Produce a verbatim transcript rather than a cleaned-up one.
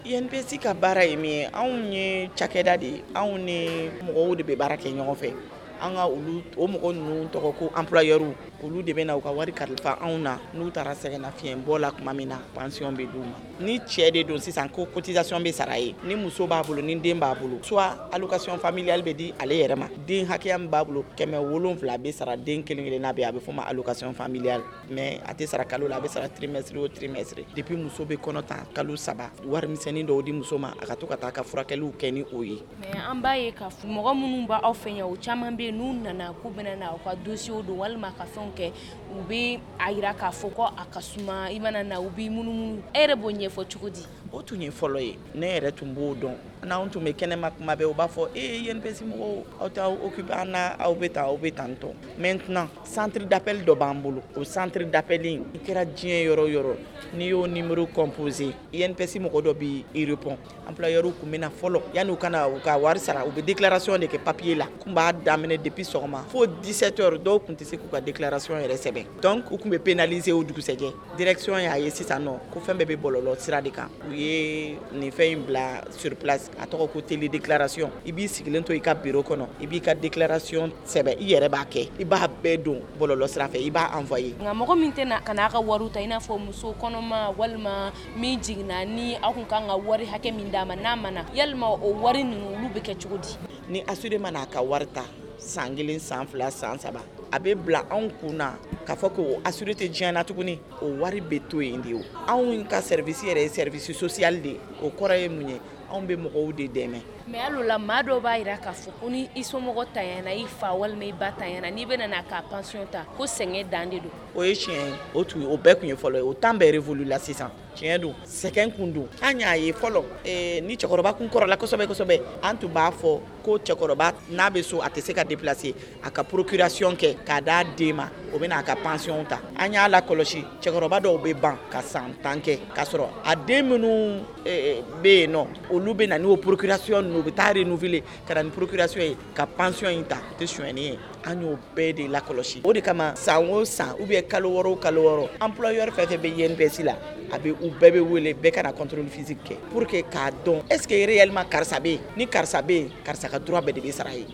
I N P S ka baara ye min ye anw ye cakɛda de ye anw ni mɔgɔw de bɛ baara kɛ ɲɔgɔn fɛ an ka olu o mɔgɔ ninnu tɔgɔ ko employeurs olu de bɛ na u ka wari kalifa anw na n'u taara sɛgɛnnafiɲɛ bɔ la tuma min na pension bɛ d'u ma ni cɛ de don sisan ko cotisation bɛ sara ye ni muso b'a bolo ni den b'a bolo soit allocation familiale bɛ di ale yɛrɛ ma den hakɛya min b'a bolo kɛmɛ wolonwula bɛ sara den kelen kelenna bɛ a bɛ fɔ ma allocation familiale mais a tɛ sara kalo la a bɛ sara trimestre o trimestre depuis muso bɛ kɔnɔ ta kalo saba warimisɛnnin dɔw di muso ma a ka to ka taa ka furakɛliw kɛ ni o ye. mais an b'a ye ka fɔ mɔgɔ minnu b'aw fɛ yan o caman bɛ yen n'u nana k'u bɛna na aw ka dossier don walima ka fɛnw kɛ u bɛ a jira k'a fɔ ko a ka suma i mana na u b'i munumunu e yɛrɛ b'o ɲɛfɔ cogo di. o tun ye fɔlɔ ye ne yɛrɛ tun b'o dɔn n'anw tun bɛ kɛnɛma kuma bɛɛ u b'a fɔ e I N P S mɔgɔw aw t'aw occupé an na aw bɛ tan aw bɛ tan tɔ maintenant centre d'appel dɔ b'an bolo o centre d'appel in i kɛra diɲɛ yɔrɔ yɔrɔ n'i y'o numéro composé I N P S mɔgɔ dɔ b'i répond employeurs tun bɛ na fɔlɔ yanni u kana u ka wari sara u bɛ déclaration de kɛ papier la kun b'a daminɛ depuis sɔgɔma fo dix-sept heures dɔw tun tɛ se k'u ka déclaration yɛrɛ sɛbɛn donc u tun bɛ pénaliser o dugusɛjɛ direction y'a ye sisan nɔ ko fɛn bɛɛ bɛ bɔlɔlɔ sira de kan u ye nin fɛn in bila sur place a tɔgɔ ko télédéclaration i b'i sigilen to i ka bureau kɔnɔ i b'i ka déclaration sɛbɛn i yɛrɛ b'a kɛ i b'a bɛɛ don bɔlɔlɔ sira fɛ i b'a envoyer. nka mɔgɔ min tɛna ka n'a ka wariw ta i n'a fɔ muso kɔnɔma walima min jiginna ni aw kun kan ka wari hakɛ min d'a ma n'a ma na yalima o wari ninnu olu bɛ kɛ cogo di. ni assuré ma n'a ka wari ta san kelen san fila san saba a bɛ bila anw kun na k'a fɔ ko assuré tɛ diɲɛ na tuguni o wari bɛ to yen de o anw ka service yɛrɛ ye service social de o kɔrɔ ye mun ye anw bɛ mɔgɔw de dɛmɛ. mais hali o la maa dɔw b'a jira k'a fɔ ko ni i somɔgɔ tanyana i fa walima i ba tanyana n'i bɛna n'a ka pension ta ko sɛgɛn dan de don. o ye tiɲɛ ye o tun o bɛɛ tun ye fɔlɔ ye o temps bɛɛ révolu la sisan tiɲɛ don sɛgɛn kun don an y'a ye fɔlɔ ee, ni cɛkɔrɔba kun kɔrɔla kosɛbɛ kosɛbɛ an tun b'a fɔ ko cɛkɔrɔba n'a bɛ so a tɛ se ka déplacer a ka procuration kɛ k'a d'a den ma o bɛ n'a ka pension ta an y'a la kɔlɔsi cɛkɔrɔba dɔw bɛ ban ka san tan kɛ k'a sɔrɔ a den minnu ee, bɛ yen nɔ olu bɛ na n'o procuration ninnu u bɛ taa renouveler ka na ni procuration ye ka pension in ta o tɛ sonyɛni ye an y'o bɛɛ de lakɔlɔsi o de kama san o san ou bien kalo wɔɔrɔ o kalo wɔɔrɔ employeur fɛn fɛn bɛ I N P S la a bɛ u bɛɛ bɛ wele bɛɛ ka na contrôle physique kɛ pour que k'a dɔn est ce que réellement karisa bɛ yen ni karisa bɛ yen karisa ka droit bɛɛ de bɛ sara ye